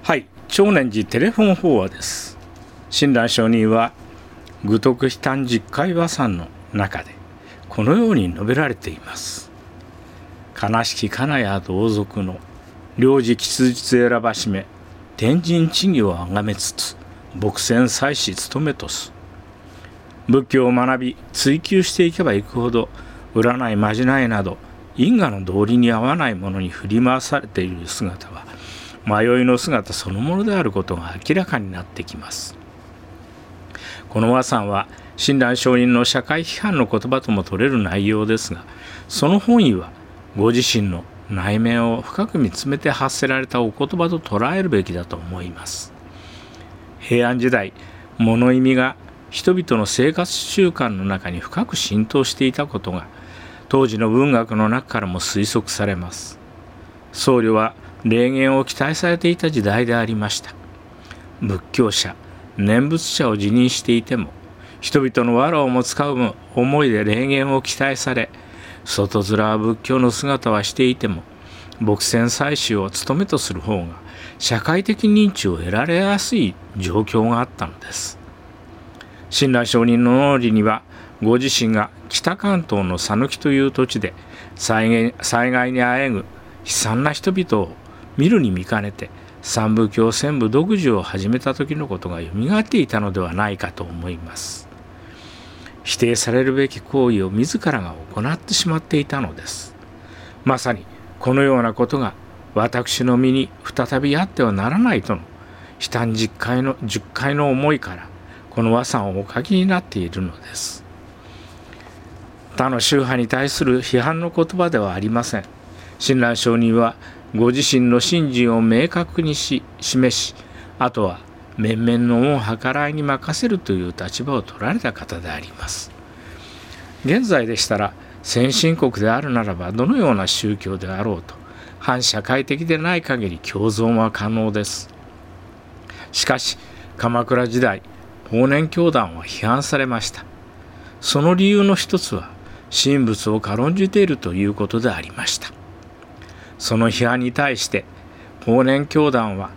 はい、長年寺テレフォン法話です。親鸞上人は愚徳悲嘆十海和賛の中でこのように述べられています。悲しき金谷同族の領事吉日選ばしめ天神知義をあがめつつ牧船祭祀務めとす。仏教を学び追求していけばいくほど占いまじないなど因果の道理に合わないものに振り回されている姿は迷いの姿そのものであることが明らかになってきます。この和賛は親鸞上人の社会批判の言葉とも取れる内容ですが、その本意はご自身の内面を深く見つめて発せられたお言葉と捉えるべきだと思います。平安時代、物意味が人々の生活習慣の中に深く浸透していたことが当時の文学の中からも推測されます。僧侶は霊言を期待されていた時代でありました。仏教者、念仏者を自認していても人々の藁をも使う思いで霊言を期待され、外面は仏教の姿はしていても牧船祭祀を務めとする方が社会的認知を得られやすい状況があったのです。親鸞上人の脳裏にはご自身が北関東の讃岐という土地で災害にあえぐ悲惨な人々を見るに見かねて三部教専部独自を始めた時のことがよみがえっていたのではないかと思います。否定されるべき行為を自らが行ってしまっていたのです。まさにこのようなことが私の身に再びあってはならないとの悲嘆十海の思いからこの和賛をお書きになっているのです。他の宗派に対する批判の言葉ではありません。親鸞上人はご自身の信心を明確に示し、あとは面々の恩計らいに任せるという立場を取られた方であります。現在でしたら先進国であるならばどのような宗教であろうと反社会的でない限り共存は可能です。しかし鎌倉時代、法然教団は批判されました。その理由の一つは神仏を軽んじているということでありました。その批判に対して法然教団は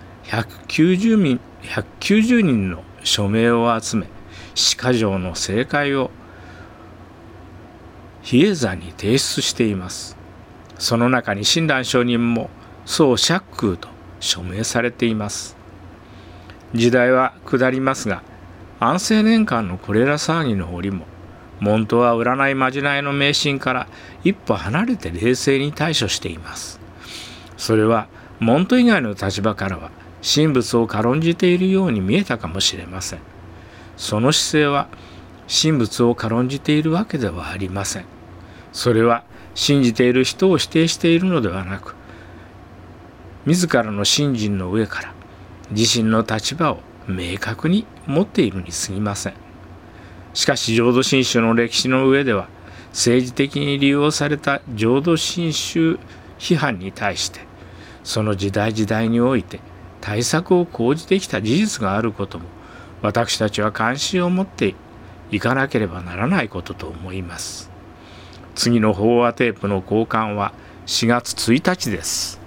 190人の署名を集め、四箇条の正解を比叡山に提出しています。その中に親鸞上人も宋釈空と署名されています。時代は下りますが、安政年間のこれら騒ぎの折も門徒は占いまじないの迷信から一歩離れて冷静に対処しています。それは門徒以外の立場からは神仏を軽んじているように見えたかもしれません。その姿勢は神仏を軽んじているわけではありません。それは信じている人を否定しているのではなく、自らの信心の上から自身の立場を明確に持っているに過ぎません。しかし浄土真宗の歴史の上では政治的に利用された浄土真宗批判に対してその時代時代において対策を講じてきた事実があることも私たちは関心を持っていかなければならないことと思います。次の法話テープの交換は4月1日です。